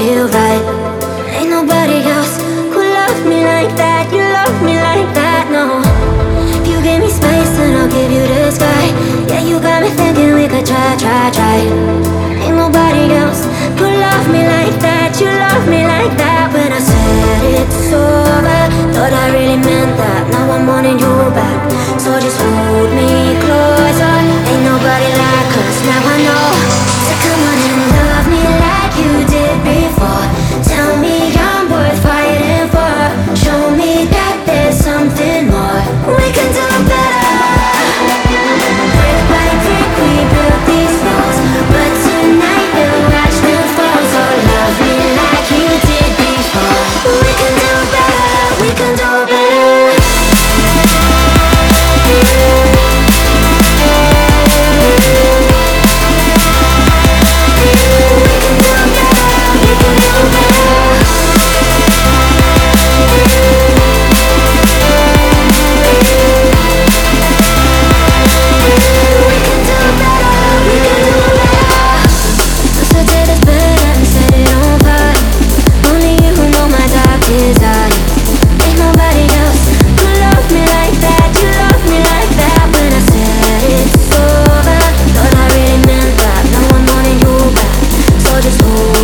feel right. Ain't nobody else could love me like that. You love me like that, no. If you give me space, then I'll give you the sky. Yeah, you got me thinking we could try. Ain't nobody else could love me like that. You love me like that. When I said it's over, thought I really meant that. Now I'm wanting you back, so just hold me closer. Ain't nobody like us, now I know. So come on and love me like you did before. Tell me I'm worth fighting for. Show me that there's something more. We can do better. Brick by brick we built these walls, but tonight we'll watch them fall. So love me like you did before. We can do better, we can do better. Just hold